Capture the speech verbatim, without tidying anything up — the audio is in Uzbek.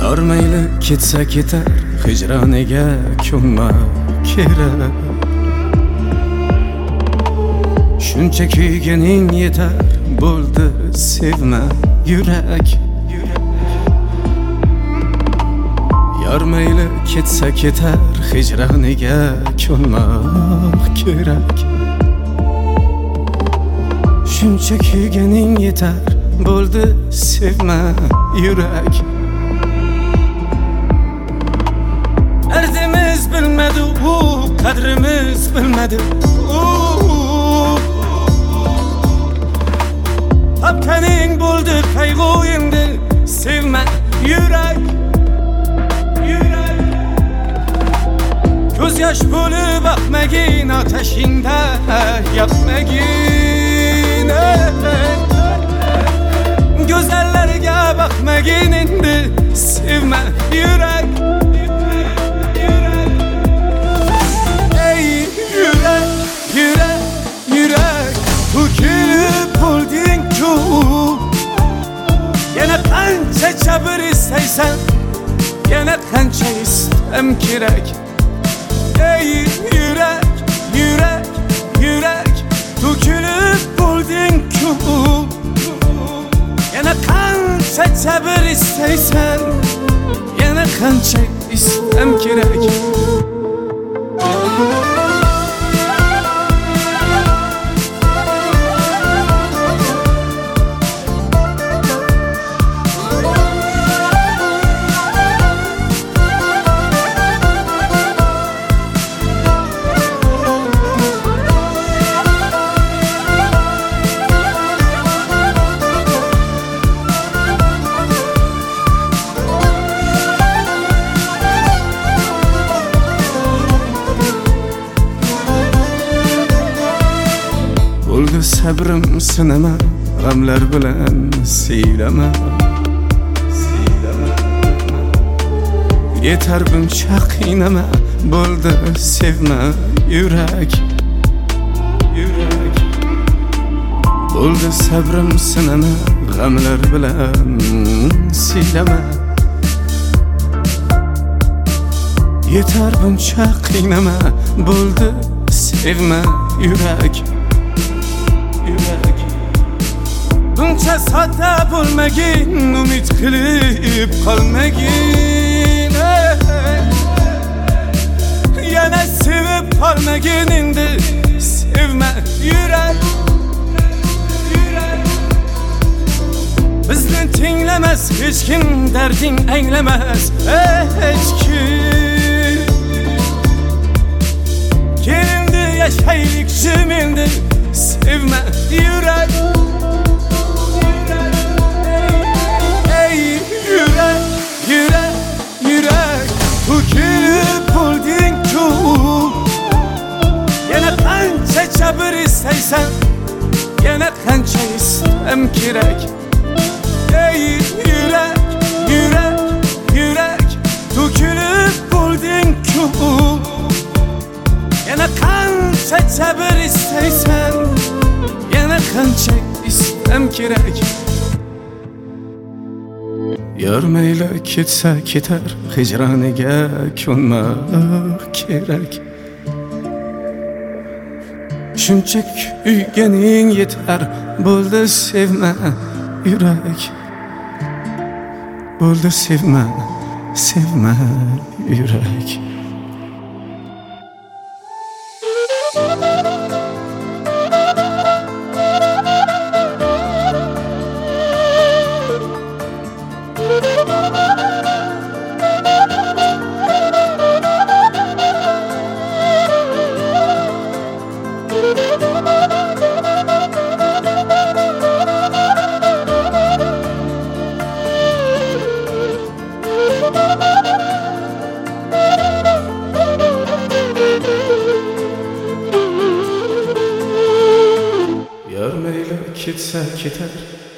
Yor mayli ketsa ketar, hijroniga ko'nma kerak. Shuncha kuyganing yetar, bo'ldi sevma yurak. Yor mayli ketsa ketar, hijroniga ko'nmak kerak. Shuncha kuyganing yetar, bo'ldi sevma yurak. Derdimiz bilmedi, u qadrimiz bilmedi. Topganing bo'ldi qayg'u endi, sevma yurak. Ko'z yosh bo'lib boqmagin, otashingda yoqmagin. Go'zallarga boqmagin endi, sevma yurak. Ey yurak, yurak, yurak, to'kilib bo'lding-ku. Yana qancha sabr istaysan, yana qancha istam kerak. Ey yurak, yurak, yurak, to'kilib bo'lding-ku. Yana qancha sabr istaysan, yana qancha istam kerak. Bo'ldi sabrim sinama, g'amlar bilan siylama. Yetar buncha qiynama, bo'ldi sevma yurak. Bo'ldi sabrim sinama, g'amlar bilan siylama. Yetar buncha qiynama, bo'ldi sevma yurak. Buncha sodda bo'lmagin, umid qilib qolmagin. Yana sevib qolmagin endi, sevma yurak. Bizni tinglamas hech kim, darding anglamas hech kim. Kelindi yashaylik jim endi, sevma yurak. Yurak, yurak, yurak, to'kilib bo'lding-ku. Yana qancha sabr istaysan, yana qancha istam kerak. Ey yurak, yurak, yurak, to'kilib bo'lding-ku. Yana qancha sabr istaysan, yana qancha istam kerak. Yor mayli ketsa ketar, hijroniga ko'nmak kerak. Shuncha kuyganing yetar, bo'ldi sevma yurak. Bo'ldi sevma, sevma yurak. Yor mayli ketsa ketar,